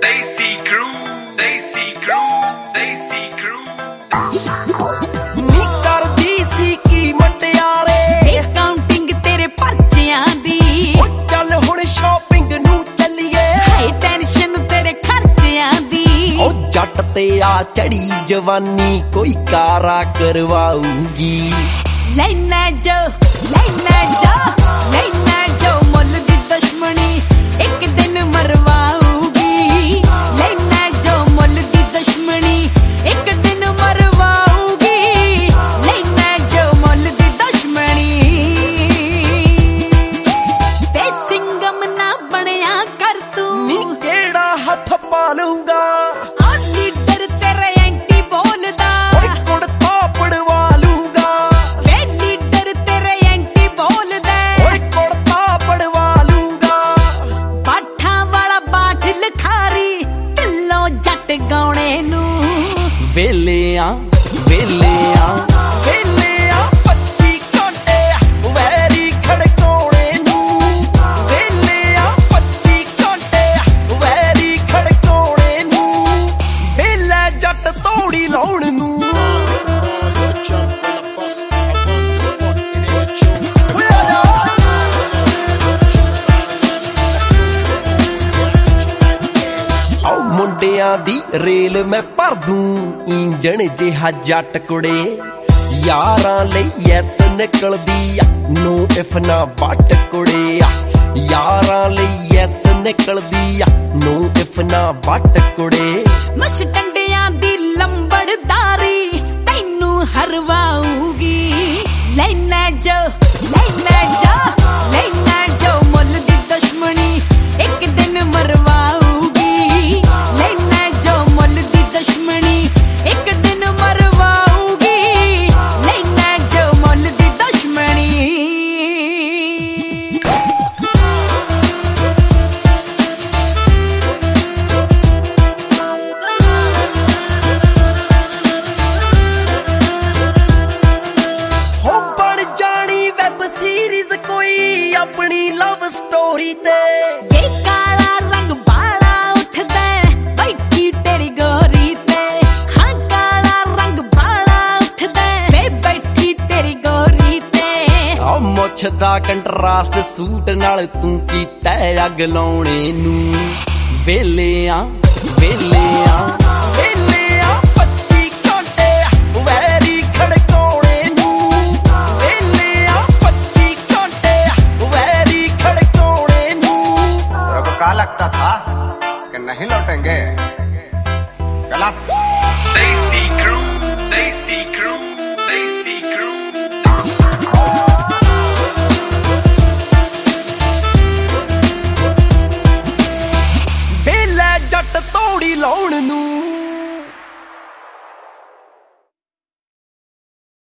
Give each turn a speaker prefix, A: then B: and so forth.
A: Desi Crew, Desi Crew, Desi Crew।
B: ਨੀ ਕਰਦੀ ਸੀ ਕੀ ਮਟਿਆਰੇ
C: counting ਤੇਰੇ ਪਰਚਿਆਂ ਦੀ।
B: ਉਹ ਚੱਲ ਹੁਣ ਸ਼ਾਪਿੰਗ ਨੂੰ ਚੱਲੀਏ,
C: ਹਾਈ ਟੈਨਸ਼ਨ ਤੇਰੇ ਖਰਚਿਆਂ ਦੀ।
B: ਉਹ ਜੱਟ ਤੇ ਆ ਚੜੀ ਜਵਾਨੀ ਕੋਈ ਕਾਰਾ ਕਰਵਾਊਗੀ।
C: ਲੈਣਾ ਜੋ ਲੈਣਾ ਜੋ ਲੈਣਾ ਜੋ ਮੁੱਲ ਦੀ ਦੁਸ਼ਮਣੀ ਇੱਕ ਦਿਨ ਮਰਵਾਊਗੀ। ਲੈਣਾ ਜੋ ਮੁੱਲ ਦੀ ਦੁਸ਼ਮਣੀ ਇੱਕ ਦਿਨ ਮਰਵਾਊਗੀ। ਲੈਣਾ ਜੋ ਮੁੱਲ ਦੀ ਦੁਸ਼ਮਣੀ ਤੇ ਸਿੰਗਮ ਨਾ ਬਣਿਆ ਕਰ ਤੂੰ।
B: ਨੀ ਕਿਹੜਾ ਹੱਥ ਪਾ ਲਊਗਾ
C: ਲੀਡਰ ਤੇਰੇ ਐਂਟੀ ਬੋਲਦਾ।
B: ਓਏ ਕੁੜਤਾ ਪੜਵਾ ਲੂਗਾ।
C: ਵੇ ਲੀਡਰ ਤੇਰੇ ਐਂਟੀ ਬੋਲਦਾ।
B: ਓਏ ਕੁੜਤਾ ਪੜਵਾ ਲੂਗਾ।
C: ਬਾਠਾਂ ਵਾਲਾ ਬਾਠ ਲਖਾਰੀ ਢਿੱਲੋਂ ਜੱਟ ਗਾਉਣੇ ਨੂੰ।
B: ਵੇਲਿਆਂ ਵੇਲਿਆਂ ਵੇਲਿਆਂ 25 ਘੰਟੇ ਵੈਰੀ ਖੜਕਾਉਣੇ ਨੂੰ। ਵੇਲਿਆਂ 25 ਘੰਟੇ ਵੈਰੀ ਖੜਕਾਉਣੇ ਨੂੰ। ਵੇਲੇ ਜੱਟ ਤੋੜੀ ਲਾਉਣ ਨੂੰ। ਆਓ ਮੁੰਡਿਆਂ ਦੀ ਰੇਲ ਮੈਂ ਭਰ ਦੂੰ ਇੰਜਣ ਜਿਹਾ ਜੱਟ ਕੁੜੇ। ਯਾਰਾਂ ਲਈ ਐਸ ਨਿਕਲਦੀ ਆ ਨੋ ਇਫ ਨਾ ਬੱਟ ਕੁੜੇ। ਯਾਰਾਂ ਲਈ ਐਸ ਨਿਕਲਦੀ ਆ ਨੋ ਇਫ ਨਾ ਬੱਟ ਕੁੜੇ।
C: ਮਸ਼ ਟੰਡਿਆਂ ਦੀ ਲੰਬੜਦਾਰੀ ਤੈਨੂੰ ਹਰਵਾਊਗੀ। ਲੈਣਾ ਜੋ ਲੈਣਾ ਜੋ ਲੈਣਾ ਜੋ ਮੁੱਲ ਦੀ ਦੁਸ਼ਮਣੀ ਇੱਕ ਦਿਨ ਮਰਵਾਊਗੀ। ਲੈਣਾ ਜੋ ਮੁੱਲ ਦੀ ਦੁਸ਼ਮਣੀ ਇੱਕ ਦਿਨ ਮਰਵਾਊਗੀ। ਲੈਣਾ ਜੋ ਮੁੱਲ ਦੀ ਦੁਸ਼ਮਣੀ
B: ਹੋ ਬਣ ਜਾਣੀ ਵੈਬ ਸੀਰੀਜ਼ ਕੋਈ ਆਪਣੀ ਲਵ ਸਟੋਰੀ ਤੇ।
C: ਜੇ ਕਾਲਾ ਰੰਗ ਬਾਲਾ ਉੱਠਦਾ ਬੈਠੀ ਤੇਰੀ ਗੋਰੀ ਤੇ। ਹਾਂ ਕਾਲਾ ਰੰਗ ਬਾਲਾ ਉੱਠਦਾ ਵੇ ਬੈਠੀ ਤੇਰੀ ਗੋਰੀ ਤੇ।
B: ਆ ਮੁੱਛ ਦਾ ਕੰਟਰਾਸਟ ਸੂਟ ਨਾਲ ਤੂੰ ਕੀਤਾ ਅੱਗ ਲਾਉਣੇ ਨੂੰ। ਵੇਲਿਆਂ ਵੇਲਿਆਂ ਵੇਲਿਆਂ 25 ਘੰਟੇ ਵੈਰੀ ਖੜਕਾਉਣੇ ਨੂੰ। ਵੇਲਿਆਂ 25 ਘੰਟੇ ਵੈਰੀ खड़काने नू।
D: तेरे को क्या लगता था कि नहीं लौटेंगे? गलत।
A: Desi Crew, Desi Crew, Desi Crew।
B: ਵੇਲੇ ਜੱਟ ਤੋੜੀ ਲਾਉਣ ਨੂੰ।